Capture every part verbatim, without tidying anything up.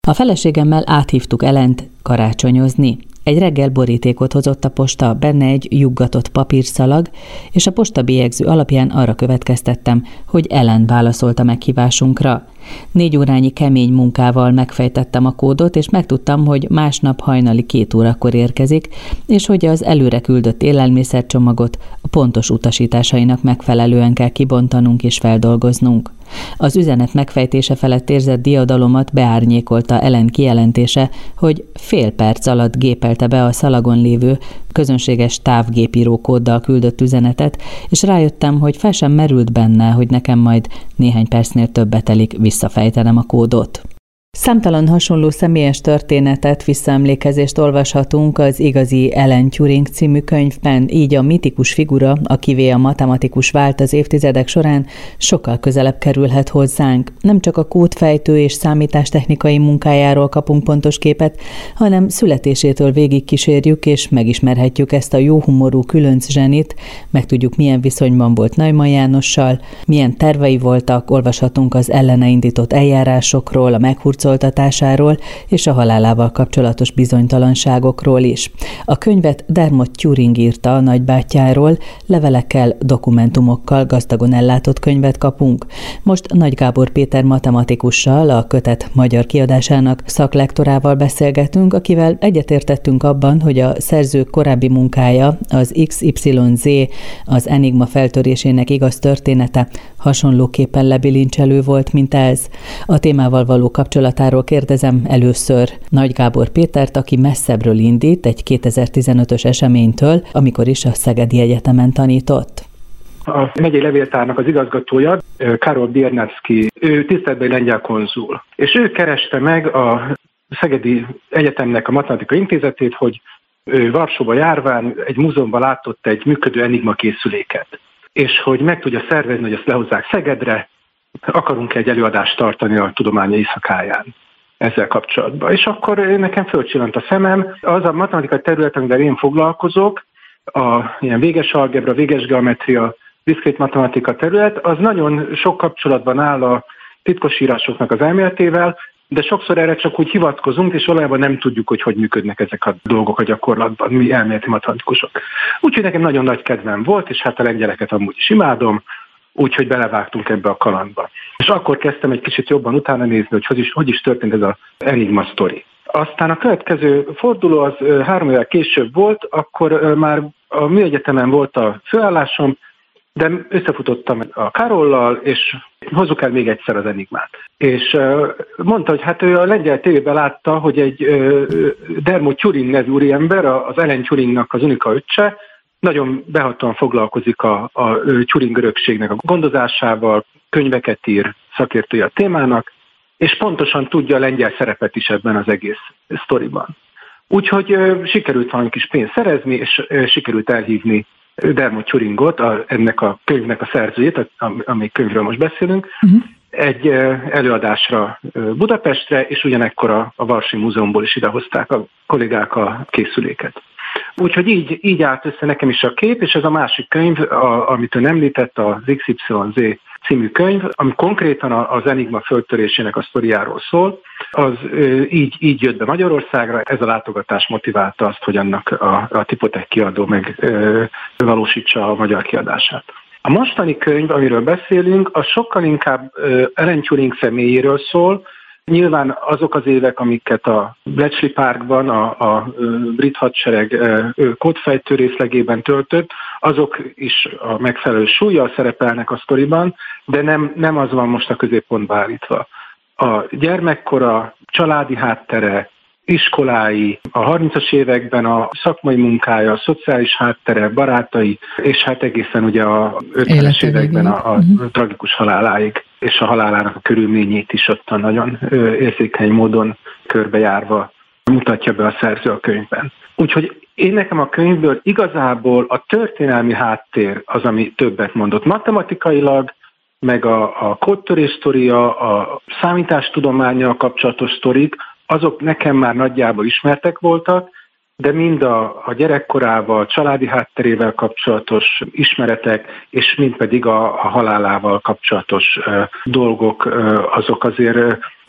A feleségemmel áthívtuk Ellent karácsonyozni. Egy reggel borítékot hozott a posta, benne egy juggatott papírszalag, és a postabélyegző alapján arra következtettem, hogy Ellen válaszolt a meghívásunkra. Négy órányi kemény munkával megfejtettem a kódot, és megtudtam, hogy másnap hajnali két órakor érkezik, és hogy az előre küldött élelmiszercsomagot a pontos utasításainak megfelelően kell kibontanunk és feldolgoznunk. Az üzenet megfejtése felett érzett diadalomat beárnyékolta Ellen kijelentése, hogy fél perc alatt gépelte be a szalagon lévő közönséges távgépíró kóddal küldött üzenetet, és rájöttem, hogy fel sem merült benne, hogy nekem majd néhány percnél többet telik visszafejtenem a kódot. Számtalan hasonló személyes történetet, visszaemlékezést olvashatunk az Igazi Alan Turing című könyvben, így a mitikus figura, akivé a matematikus vált az évtizedek során, sokkal közelebb kerülhet hozzánk. Nem csak a kódfejtő és számítástechnikai munkájáról kapunk pontos képet, hanem születésétől végig kísérjük és megismerhetjük ezt a jóhumorú különc zsenit, megtudjuk, milyen viszonyban volt Neumann Jánossal, milyen tervei voltak, olvashatunk az ellene indított eljárásokról, a meghurcoltatásáról és a halálával kapcsolatos bizonytalanságokról is. A könyvet Dermot Turing írta a nagybátyjáról, levelekkel, dokumentumokkal gazdagon ellátott könyvet kapunk. Most Nagy Gábor Péter matematikussal, a kötet magyar kiadásának szaklektorával beszélgetünk, akivel egyetértettünk abban, hogy a szerző korábbi munkája, az iksz ipszilon zé, az Enigma feltörésének igaz története hasonlóképpen lebilincselő volt, mint ez. A témával való kapcsolatáról kérdezem először Nagy Gábor Pétert, aki messzebbről indít egy kétezer-tizenötös eseménytől, amikor is a Szegedi Egyetemen tanított. A megyei levéltárnak az igazgatója, Karol Biernacki, ő tiszteletbeli lengyel konzul, és ő kereste meg a Szegedi Egyetemnek a Matematika Intézetét, hogy Varsóba járván egy múzeumban látott egy működő Enigma készüléket, és hogy meg tudja szervezni, hogy ezt lehozzák Szegedre, akarunk egy előadást tartani a tudománya éjszakáján ezzel kapcsolatban. És akkor nekem fölcsillant a szemem, az a matematikai terület, amivel én foglalkozok, a ilyen véges algebra, véges geometria, diszkrét matematika terület, az nagyon sok kapcsolatban áll a titkosírásoknak az elméletével, de sokszor erre csak úgy hivatkozunk, és valójában nem tudjuk, hogy hogy működnek ezek a dolgok a gyakorlatban, mi elméleti matematikusok. Úgyhogy nekem nagyon nagy kedvem volt, és hát a lengyeleket amúgy is imádom, úgyhogy belevágtunk ebbe a kalandba. És akkor kezdtem egy kicsit jobban utána nézni, hogy hogy is, hogy is történt ez az Enigma sztori. Aztán a következő forduló az három évvel később volt, akkor már a műegyetemen volt a főállásom, de összefutottam a Karollal, és hozzuk el még egyszer az Enigmát. És mondta, hogy hát ő a lengyel tévében látta, hogy egy Dermot Turing nevű úriember, az Alan Turingnak az unika öccse, nagyon behatóan foglalkozik a, a Turing örökségnek a gondozásával, könyveket ír, szakértője a témának, és pontosan tudja a lengyel szerepet is ebben az egész sztoriban. Úgyhogy sikerült valami kis pénzt szerezni, és sikerült elhívni Dermot Turingot, a, ennek a könyvnek a szerzőjét, amely könyvről most beszélünk, uh-huh. egy előadásra Budapestre, és ugyanekkor a, a Varsói Múzeumból is idehozták a kollégák a készüléket. Úgyhogy így, így állt össze nekem is a kép, és ez a másik könyv, a, amit ön említett, az iksz ipszilon zé című könyv, ami konkrétan az Enigma föltörésének a sztoriáról szól, az így, így jött be Magyarországra, ez a látogatás motiválta azt, hogy annak a, a Tipotech kiadó meg ö, valósítsa a magyar kiadását. A mostani könyv, amiről beszélünk, az sokkal inkább Alan Turing személyéről szól. Nyilván azok az évek, amiket a Bletchley Parkban, a, a brit hadsereg kódfejtő részlegében töltött, azok is a megfelelő súllyal szerepelnek a sztoriban, de nem, nem az van most a középpontba állítva. A gyermekkora, családi háttere, iskolái, a harmincas években a szakmai munkája, a szociális háttere, barátai, és hát egészen ugye a ötvenes években a, a uh-huh. tragikus haláláig, és a halálának a körülményét is ott a nagyon érzékeny módon körbejárva mutatja be a szerző a könyvben. Úgyhogy én nekem a könyvből igazából a történelmi háttér az, ami többet mondott. Matematikailag, meg a, a kódtörés sztoria, a számítástudománnyal kapcsolatos sztorik, azok nekem már nagyjából ismertek voltak, de mind a, a gyerekkorával, családi hátterével kapcsolatos ismeretek, és mind pedig a, a halálával kapcsolatos uh, dolgok, uh, azok azért uh,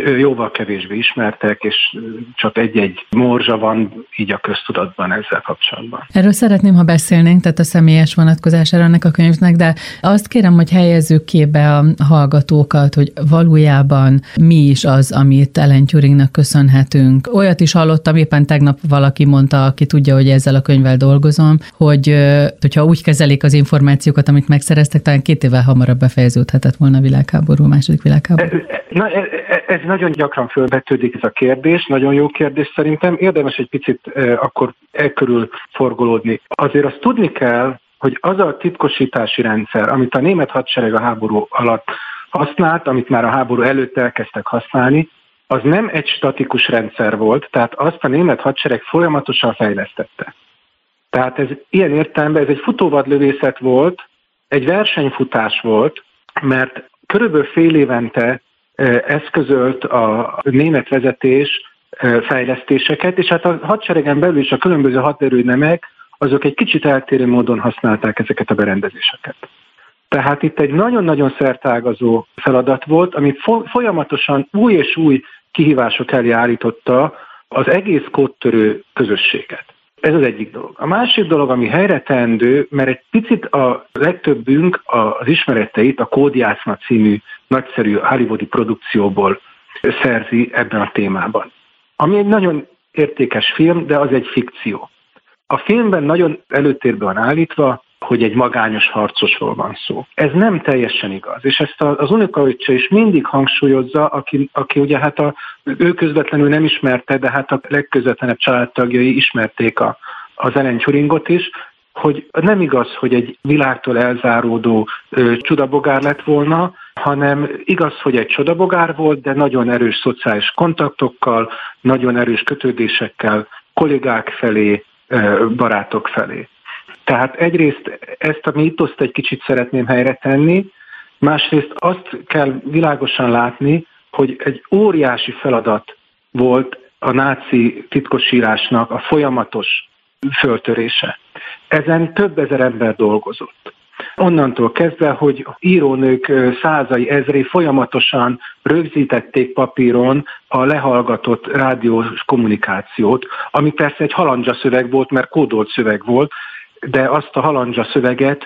jóval kevésbé ismertek, és csak egy-egy morzsa van így a köztudatban ezzel kapcsolatban. Erről szeretném, ha beszélnénk, tehát a személyes vonatkozására ennek a könyvnek, de azt kérem, hogy helyezzük képbe a hallgatókat, hogy valójában mi is az, amit Alan Turingnak köszönhetünk. Olyat is hallottam, éppen tegnap valaki mondta, aki tudja, hogy ezzel a könyvvel dolgozom, hogy hogyha úgy kezelik az információkat, amit megszereztek, talán két évvel hamarabb befejeződhetett volna a világháború, a második világháború. Na, ez nagyon gyakran fölvetődik ez a kérdés, nagyon jó kérdés szerintem. Érdemes egy picit eh, akkor e körül forgolódni. Azért azt tudni kell, hogy az a titkosítási rendszer, amit a német hadsereg a háború alatt használt, amit már a háború előtt elkezdtek használni, az nem egy statikus rendszer volt, tehát azt a német hadsereg folyamatosan fejlesztette. Tehát ez ilyen értelemben ez egy futóvadlövészet volt, egy versenyfutás volt, mert körülbelül fél évente eszközölt a német vezetés fejlesztéseket, és hát a hadseregen belül is a különböző haderőnemek, azok egy kicsit eltérő módon használták ezeket a berendezéseket. Tehát itt egy nagyon-nagyon szertágazó feladat volt, ami folyamatosan új és új kihívások elé állította az egész kódtörő közösséget. Ez az egyik dolog. A másik dolog, ami helyreteendő, mert egy picit a legtöbbünk az ismereteit a Kódjátszma című nagyszerű hollywoodi produkcióból szerzi ebben a témában. Ami egy nagyon értékes film, de az egy fikció. A filmben nagyon előtérbe van állítva, hogy egy magányos harcosról van szó. Ez nem teljesen igaz, és ezt az unokaöccse is mindig hangsúlyozza, aki, aki ugye hát a, ő közvetlenül nem ismerte, de hát a legközvetlenebb családtagjai ismerték a, az Alan Turingot is, hogy nem igaz, hogy egy világtól elzáródó ö, csodabogár lett volna, hanem igaz, hogy egy csodabogár volt, de nagyon erős szociális kontaktokkal, nagyon erős kötődésekkel, kollégák felé, ö, barátok felé. Tehát egyrészt ezt a mítoszt egy kicsit szeretném helyre tenni, másrészt azt kell világosan látni, hogy egy óriási feladat volt a náci titkosírásnak a folyamatos föltörése. Ezen több ezer ember dolgozott. Onnantól kezdve, hogy írónők százai, ezré folyamatosan rögzítették papíron a lehallgatott rádiós kommunikációt, ami persze egy halandzsa szöveg volt, mert kódolt szöveg volt, de azt a halandzsa szöveget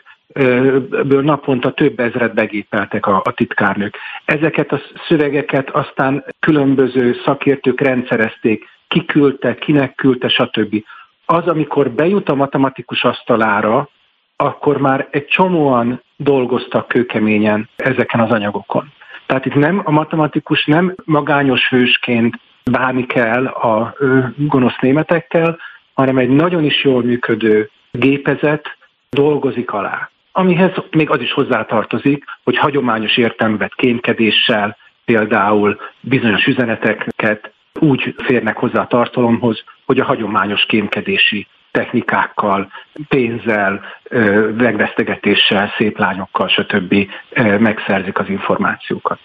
ből naponta több ezret begépeltek a, a titkárnők. Ezeket a szövegeket aztán különböző szakértők rendszerezték, ki küldte, kinek küldte, stb. Az, amikor bejut a matematikus asztalára, akkor már egy csomóan dolgoztak kőkeményen ezeken az anyagokon. Tehát itt nem a matematikus nem magányos hősként bánni kell a gonosz németekkel, hanem egy nagyon is jól működő gépezet dolgozik alá. Amihez még az is hozzátartozik, hogy hagyományos értelmet kémkedéssel, például bizonyos üzeneteket úgy férnek hozzá a tartalomhoz, hogy a hagyományos kémkedési technikákkal, pénzzel, megvesztegetéssel, szép lányokkal, stb. Megszerzik az információkat.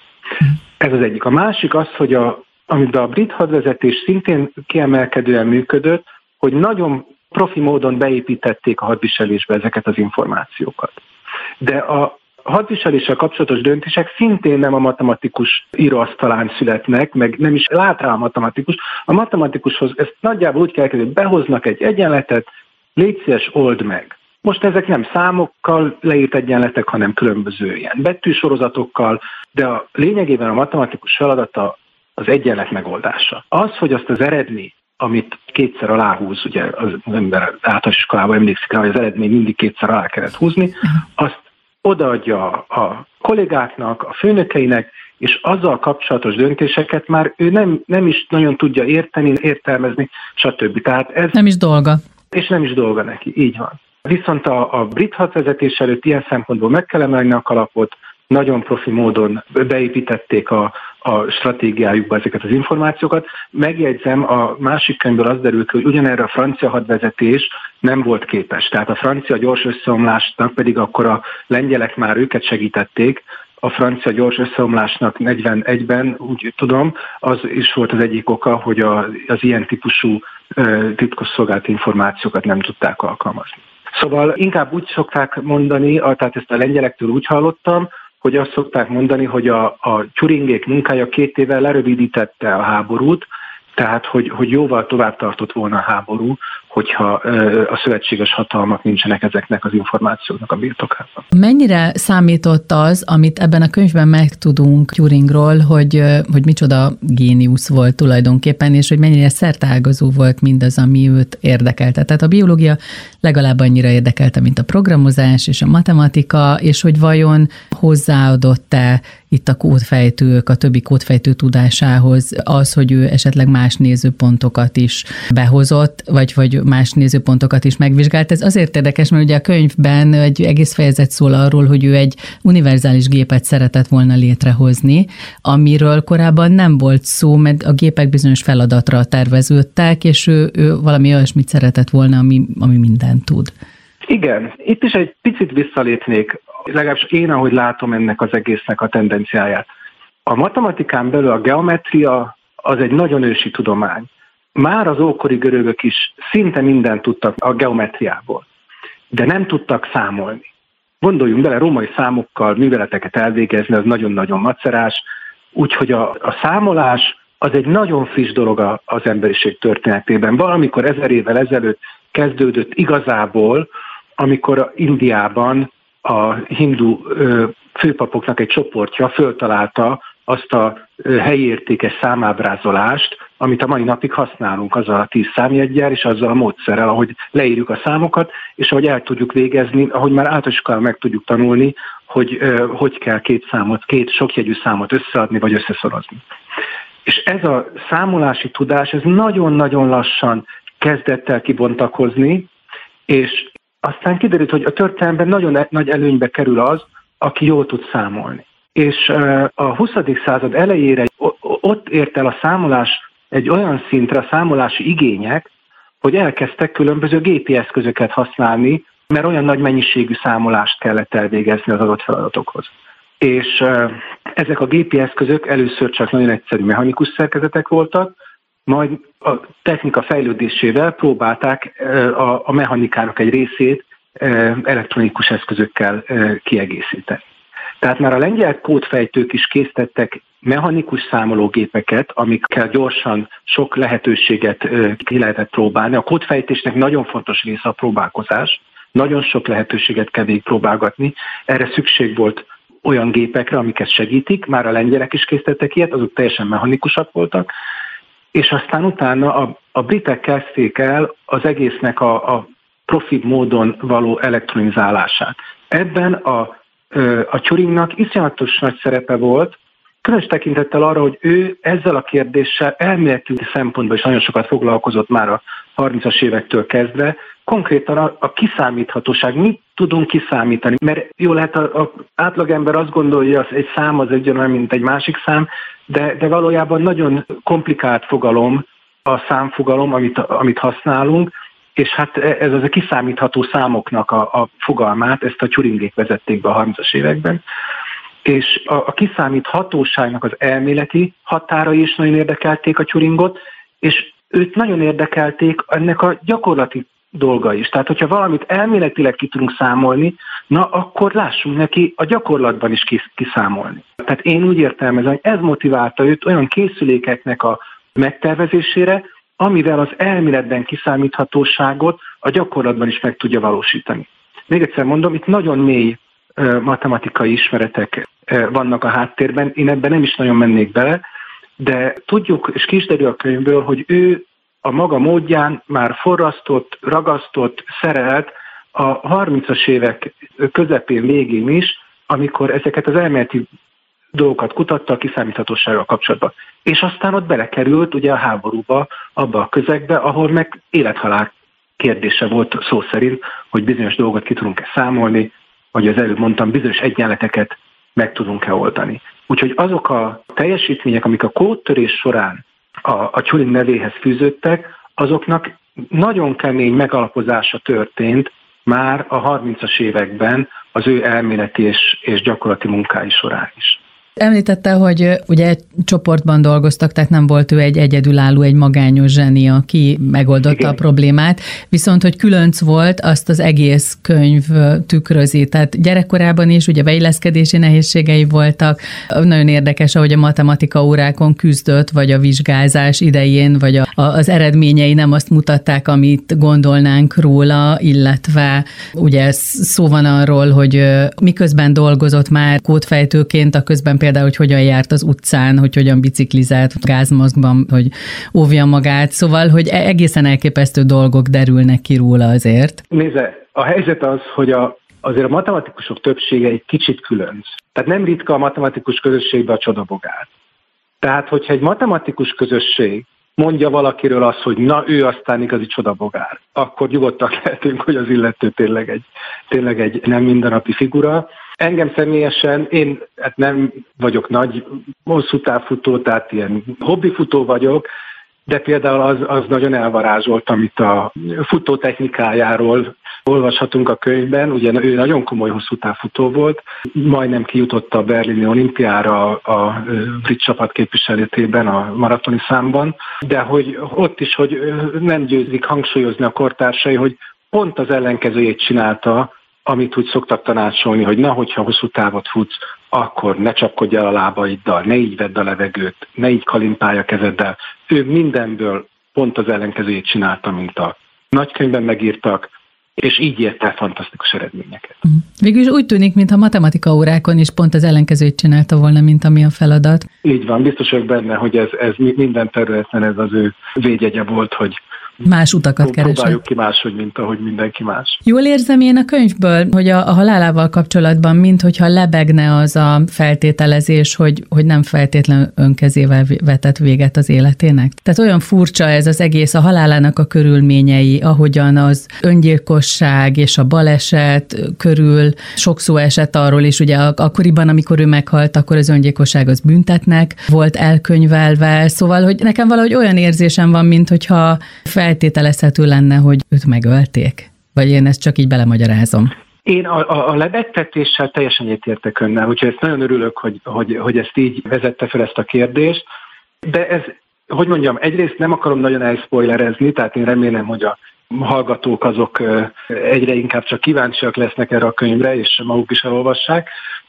Ez az egyik. A másik az, hogy a, amiben a brit hadvezetés szintén kiemelkedően működött, hogy nagyon profi módon beépítették a hadviselésbe ezeket az információkat. De a hadviseléssel kapcsolatos döntések szintén nem a matematikus íróasztalán születnek, meg nem is lát rá a matematikus. A matematikushoz ezt nagyjából úgy kell kezdeni, hogy behoznak egy egyenletet, légy szíves, old meg. Most ezek nem számokkal leírt egyenletek, hanem különböző ilyen betűsorozatokkal, de a lényegében a matematikus feladata az egyenlet megoldása. Az, hogy azt az eredmény, amit kétszer aláhúz, ugye az ember általános iskolában emlékszik rá, hogy az eredmény mindig kétszer alá kellett húzni, azt odaadja a kollégáknak, a főnökeinek, és azzal kapcsolatos döntéseket már ő nem, nem is nagyon tudja érteni, értelmezni, stb. Tehát ez nem is dolga. És nem is dolga neki, így van. Viszont a, a brit hadvezetés előtt ilyen szempontból meg kell emelni a kalapot, nagyon profi módon beépítették a, a stratégiájukba ezeket az információkat. Megjegyzem, a másik könyvből az derül ki, hogy ugyanerre a francia hadvezetés nem volt képes. Tehát a francia gyors összeomlásnak pedig akkor a lengyelek már őket segítették. A francia gyors összeomlásnak negyvenegyben, úgy tudom, az is volt az egyik oka, hogy a, az ilyen típusú titkosszolgálati információkat nem tudták alkalmazni. Szóval inkább úgy szokták mondani, tehát ezt a lengyelektől úgy hallottam, hogy azt szokták mondani, hogy a, a Turingék munkája két évvel lerövidítette a háborút, tehát hogy, hogy jóval tovább tartott volna a háború, hogyha a szövetséges hatalmak nincsenek ezeknek az információknak a birtokában. Mennyire számított az, amit ebben a könyvben megtudunk Turingról, hogy, hogy micsoda géniusz volt tulajdonképpen, és hogy mennyire szerteágazó volt mindaz, ami őt érdekelte. Tehát a biológia legalább annyira érdekelte, mint a programozás és a matematika, és hogy vajon hozzáadott-e itt a kódfejtők, a többi kódfejtő tudásához az, hogy ő esetleg más nézőpontokat is behozott, vagy, vagy más nézőpontokat is megvizsgált. Ez azért érdekes, mert ugye a könyvben egy egész fejezet szól arról, hogy ő egy univerzális gépet szeretett volna létrehozni, amiről korábban nem volt szó, mert a gépek bizonyos feladatra terveződtek, és ő, ő valami olyasmit szeretett volna, ami, ami mindent tud. Igen, itt is egy picit visszalépnék, legalábbis én, ahogy látom ennek az egésznek a tendenciáját. A matematikán belül a geometria az egy nagyon ősi tudomány. Már az ókori görögök is szinte mindent tudtak a geometriából, de nem tudtak számolni. Gondoljunk bele, római számokkal műveleteket elvégezni, az nagyon-nagyon macerás, úgyhogy a, a számolás az egy nagyon friss dolog az emberiség történetében. Valamikor ezer évvel ezelőtt kezdődött igazából, amikor Indiában a hindu főpapoknak egy csoportja föltalálta azt a helyi értékes számábrázolást, amit a mai napig használunk azzal a tíz számjeggyel és azzal a módszerrel, ahogy leírjuk a számokat, és ahogy el tudjuk végezni, ahogy már általános iskolában meg tudjuk tanulni, hogy hogy kell két számot, két sokjegyű számot összeadni vagy összeszorozni. És ez a számolási tudás, ez nagyon-nagyon lassan kezdett el kibontakozni, és aztán kiderült, hogy a történelemben nagyon nagy előnybe kerül az, aki jól tud számolni. És a huszadik század elejére ott ért el a számolás egy olyan szintre, a számolási igények, hogy elkezdtek különböző gépi eszközöket használni, mert olyan nagy mennyiségű számolást kellett elvégezni az adott feladatokhoz. És ezek a gépi eszközök először csak nagyon egyszerű mechanikus szerkezetek voltak, majd a technika fejlődésével próbálták a, a mechanikának egy részét elektronikus eszközökkel kiegészíteni. Tehát már a lengyel kódfejtők is készítettek mechanikus számológépeket, amikkel gyorsan sok lehetőséget ki lehetett próbálni. A kódfejtésnek nagyon fontos része a próbálkozás, nagyon sok lehetőséget kell végigpróbálgatni. Erre szükség volt olyan gépekre, amiket segítik, már a lengyelek is készítettek ilyet, azok teljesen mechanikusak voltak, és aztán utána a, a britek kezdték el az egésznek a, a profi módon való elektronizálását. Ebben a, a Turingnak iszonyatos nagy szerepe volt, különös tekintettel arra, hogy ő ezzel a kérdéssel elméleti szempontból is nagyon sokat foglalkozott már a harmincas évektől kezdve, konkrétan a, a kiszámíthatóság, mit tudunk kiszámítani, mert jó lehet az átlagember azt gondolja, hogy egy szám az ugyanolyan, mint egy másik szám, de, de valójában nagyon komplikált fogalom a számfogalom, amit, amit használunk, és hát ez az a kiszámítható számoknak a, a fogalmát, ezt a Turingék vezették be a harmincas években, és a, a kiszámíthatóságnak az elméleti határai is nagyon érdekelték a Turingot, és őt nagyon érdekelték ennek a gyakorlati dolga is. Tehát, hogyha valamit elméletileg ki tudunk számolni, na akkor lássunk neki a gyakorlatban is kiszámolni. Tehát én úgy értelmezem, hogy ez motiválta őt olyan készülékeknek a megtervezésére, amivel az elméletben kiszámíthatóságot a gyakorlatban is meg tudja valósítani. Még egyszer mondom, itt nagyon mély matematikai ismeretek vannak a háttérben, én ebben nem is nagyon mennék bele, de tudjuk, és ki is derül a könyvből, hogy ő a maga módján már forrasztott, ragasztott, szerelt a harmincas évek közepén, végén is, amikor ezeket az elméleti dolgokat kutatta a kiszámíthatósággal kapcsolatban. És aztán ott belekerült ugye a háborúba, abba a közegbe, ahol meg élethalál kérdése volt szó szerint, hogy bizonyos dolgot ki tudunk-e számolni, vagy az előbb mondtam, bizonyos egyenleteket meg tudunk-e oldani. Úgyhogy azok a teljesítmények, amik a kódtörés során a, a Turing nevéhez fűződtek, azoknak nagyon kemény megalapozása történt már a harmincas években az ő elméleti és, és gyakorlati munkái során is. Említette, hogy ugye egy csoportban dolgoztak, tehát nem volt ő egy egyedülálló, egy magányos zseni, aki megoldotta Igen. a problémát, viszont hogy különc volt, azt az egész könyv tükrözi. Tehát gyerekkorában is ugye beilleszkedési nehézségei voltak. Nagyon érdekes, ahogy a matematika órákon küzdött, vagy a vizsgázás idején, vagy a, a, az eredményei nem azt mutatták, amit gondolnánk róla, illetve ugye szó van arról, hogy miközben dolgozott már kódfejtőként, a közben például, hogy hogyan járt az utcán, hogy hogyan biciklizált gázmaszkban, hogy óvja magát, szóval, hogy egészen elképesztő dolgok derülnek ki róla azért. Nézze, a helyzet az, hogy a, azért a matematikusok többsége egy kicsit különc. Tehát nem ritka a matematikus közösségben a csodabogár. Tehát, hogyha egy matematikus közösség mondja valakiről azt, hogy na, ő aztán igazi csodabogár, akkor nyugodtak lehetünk, hogy az illető tényleg egy, tényleg egy nem mindennapi figura. Engem személyesen, én hát nem vagyok nagy hosszú távfutó, tehát ilyen hobbifutó vagyok, de például az, az nagyon elvarázsolt, amit a futó technikájáról olvashatunk a könyvben. Ugye ő nagyon komoly hosszú távfutó volt, majdnem kijutott a berlini olimpiára a brit csapat képviseletében a maratoni számban, de hogy ott is, hogy nem győzik hangsúlyozni a kortársai, hogy pont az ellenkezőjét csinálta, amit úgy szoktak tanácsolni, hogy na, hogyha hosszú távot futsz, akkor ne csapkodj el a lábaiddal, ne így vedd a levegőt, ne így kalimpálj a kezeddel. Ő mindenből pont az ellenkezőjét csinálta, mint a nagykönyvben megírtak, és így ért el fantasztikus eredményeket. Végül is úgy tűnik, mintha matematika órákon is pont az ellenkezőjét csinálta volna, mint ami a feladat. Így van, biztos vagyok benne, hogy ez, ez minden területen ez az ő védjegye volt, hogy más utakat keresett. Próbáljuk ki máshogy, mint ahogy mindenki más. Jól érzem én a könyvből, hogy a, a halálával kapcsolatban, minthogyha lebegne az a feltételezés, hogy, hogy nem feltétlenül önkezével vetett véget az életének. Tehát olyan furcsa ez az egész, a halálának a körülményei, ahogyan az öngyilkosság és a baleset körül sok szó esett arról is, ugye akkoriban, amikor ő meghalt, akkor az öngyilkosság az büntetnek volt elkönyvelve, szóval, hogy nekem valahogy olyan érzésem van, minthogyha fel feltételezhető lenne, hogy őt megölték? Vagy én ezt csak így belemagyarázom? Én a, a, a lebegtetéssel teljesen egyetértek önnel, úgyhogy ezt nagyon örülök, hogy, hogy, hogy ezt így vezette fel ezt a kérdést. De ez, hogy mondjam, egyrészt nem akarom nagyon elszpoilerezni, tehát én remélem, hogy a hallgatók azok egyre inkább csak kíváncsiak lesznek erre a könyvre, és maguk is elolvassák,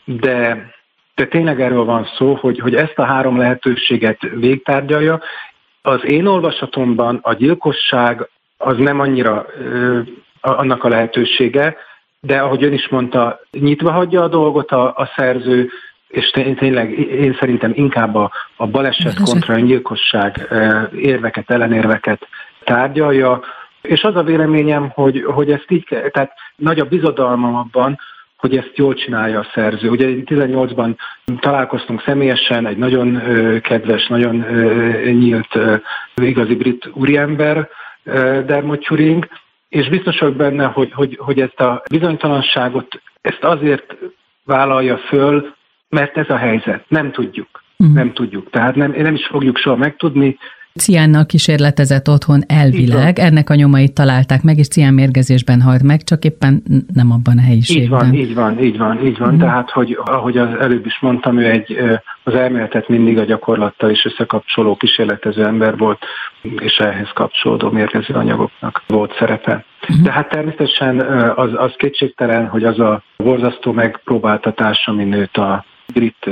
de, de tényleg erről van szó, hogy, hogy ezt a három lehetőséget végtárgyalja. Az én olvasatomban a gyilkosság az nem annyira ö, annak a lehetősége, de ahogy ön is mondta, nyitva hagyja a dolgot a, a szerző, és tényleg én szerintem inkább a, a baleset kontra öngyilkosság érveket, ellenérveket tárgyalja, és az a véleményem, hogy, hogy ezt így kell, tehát nagy a bizodalmam abban, hogy ezt jól csinálja a szerző. Ugye tizennyolcban találkoztunk személyesen, egy nagyon kedves, nagyon nyílt, igazi brit úriember, Dermot Turing, és biztos vagyok benne, hogy, hogy, hogy ezt a bizonytalanságot, ezt azért vállalja föl, mert ez a helyzet. Nem tudjuk. Mm. Nem tudjuk. Tehát nem, nem is fogjuk soha megtudni. Ciánnal kísérletezett otthon elvileg, ennek a nyomait találták meg, és ciánmérgezésben halt meg, csak éppen nem abban a helyiségben. Így van, így van, így van, így van. Mm. Tehát, hogy ahogy az előbb is mondtam, ő egy, az elméletet mindig a gyakorlattal is összekapcsoló, kísérletező ember volt, és ehhez kapcsolódó mérgező anyagoknak volt szerepe. Mm. De hát természetesen az, az kétségtelen, hogy az a borzasztó megpróbáltatás, amin őt a brit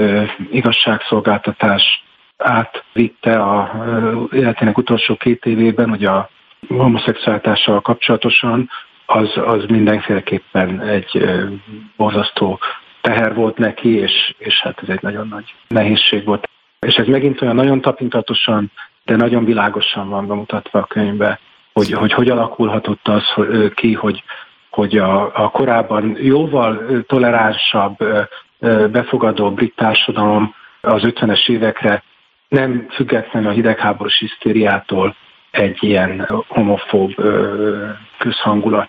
igazságszolgáltatás átvitte a életének utolsó két évében, hogy a homoszexualitással kapcsolatosan, az, az mindenféleképpen egy borzasztó teher volt neki, és, és hát ez egy nagyon nagy nehézség volt. És ez megint olyan nagyon tapintatosan, de nagyon világosan van bemutatva a könyvbe, hogy hogy, hogy alakulhatott az hogy, ki, hogy, hogy a, a korábban jóval toleránsabb, befogadó brit társadalom az ötvenes évekre nem függetlenül a hidegháborús hisztériától egy ilyen homofób közhangulat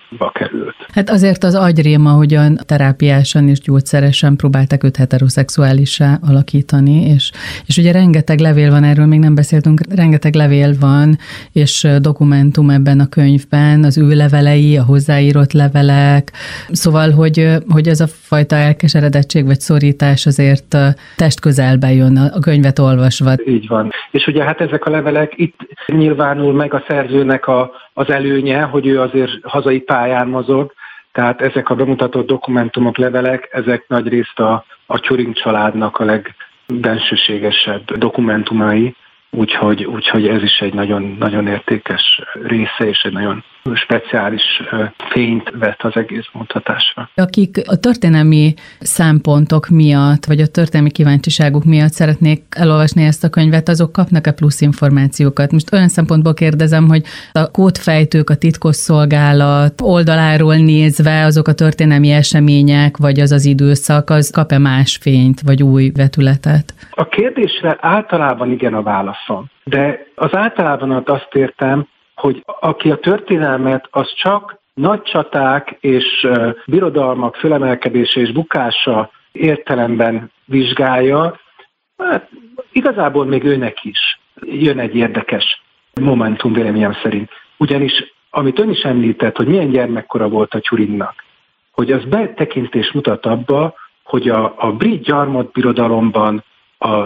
ba került. Hát azért az agyrém, ahogyan terápiásan és gyógyszeresen próbálták őt heteroszexuálissá alakítani, és, és ugye rengeteg levél van, erről még nem beszéltünk, rengeteg levél van, és dokumentum ebben a könyvben, az ő levelei, a hozzáírott levelek, szóval, hogy, hogy ez a fajta elkeseredettség vagy szorítás azért testközelbe jön a könyvet olvasva. Így van. És ugye hát ezek a levelek, itt nyilvánul meg a szerzőnek a, az előnye, hogy ő azért hazai pályán mozog, tehát ezek a bemutatott dokumentumok, levelek, ezek nagyrészt a, a Turing családnak a legbensőségesebb dokumentumai, úgyhogy, úgyhogy ez is egy nagyon, nagyon értékes része, és egy nagyon speciális fényt vett az egész mutatásra. Akik a történelmi szempontok miatt, vagy a történelmi kíváncsiságuk miatt szeretnék elolvasni ezt a könyvet, azok kapnak-e plusz információkat? Most olyan szempontból kérdezem, hogy a kódfejtők, a titkosszolgálat oldaláról nézve azok a történelmi események, vagy az az időszak, az kap-e más fényt, vagy új vetületet? A kérdésre általában igen a válaszom, de az általában azt értem, hogy aki a történelmet, az csak nagy csaták és birodalmak fölemelkedése és bukása értelemben vizsgálja, hát igazából még őnek is jön egy érdekes momentum véleményem szerint. Ugyanis, amit ön is említett, hogy milyen gyermekkora volt a Turingnak, hogy az betekintés mutat abba, hogy a, a brit gyarmatbirodalomban a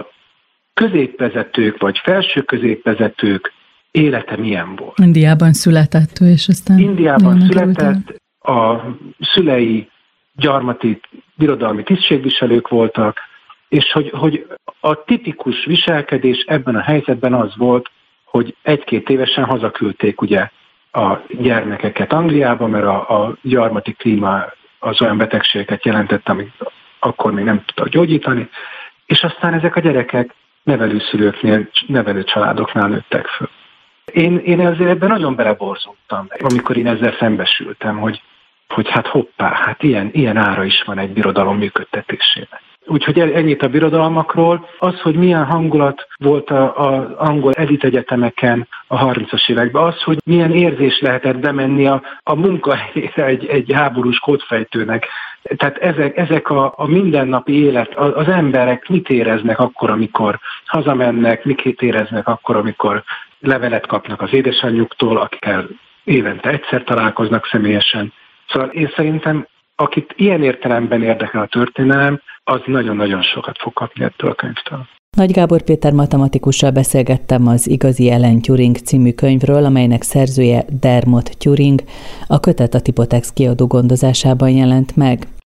középvezetők vagy felső középvezetők élete milyen volt. Indiában született ő, és aztán... Indiában született, a szülei gyarmati birodalmi tisztségviselők voltak, és hogy, hogy a tipikus viselkedés ebben a helyzetben az volt, hogy egy-két évesen hazaküldték ugye a gyermekeket Angliába, mert a, a gyarmati klíma az olyan betegségeket jelentett, amit akkor még nem tudtak gyógyítani, és aztán ezek a gyerekek nevelőszülőknél, nevelőcsaládoknál nőttek föl. Én, én ezért ebben nagyon beleborzottam, amikor én ezzel szembesültem, hogy, hogy hát hoppá, hát ilyen, ilyen ára is van egy birodalom működtetésének. Úgyhogy ennyit a birodalmakról. Az, hogy milyen hangulat volt az angol elitegyetemeken a harmincas években, az, hogy milyen érzés lehetett bemenni a, a munkahelyére egy, egy háborús kódfejtőnek. Tehát ezek, ezek a, a mindennapi élet, az emberek mit éreznek akkor, amikor hazamennek, mit éreznek akkor, amikor levelet kapnak az édesanyjuktól, akikkel évente egyszer találkoznak személyesen. Szóval én szerintem, akit ilyen értelemben érdekel a történelem, az nagyon-nagyon sokat fog kapni ettől a könyvtől. Nagy Gábor Péter matematikussal beszélgettem az Igazi Alan Turing című könyvről, amelynek szerzője Dermot Turing, a kötet a Tipotex kiadó gondozásában jelent meg.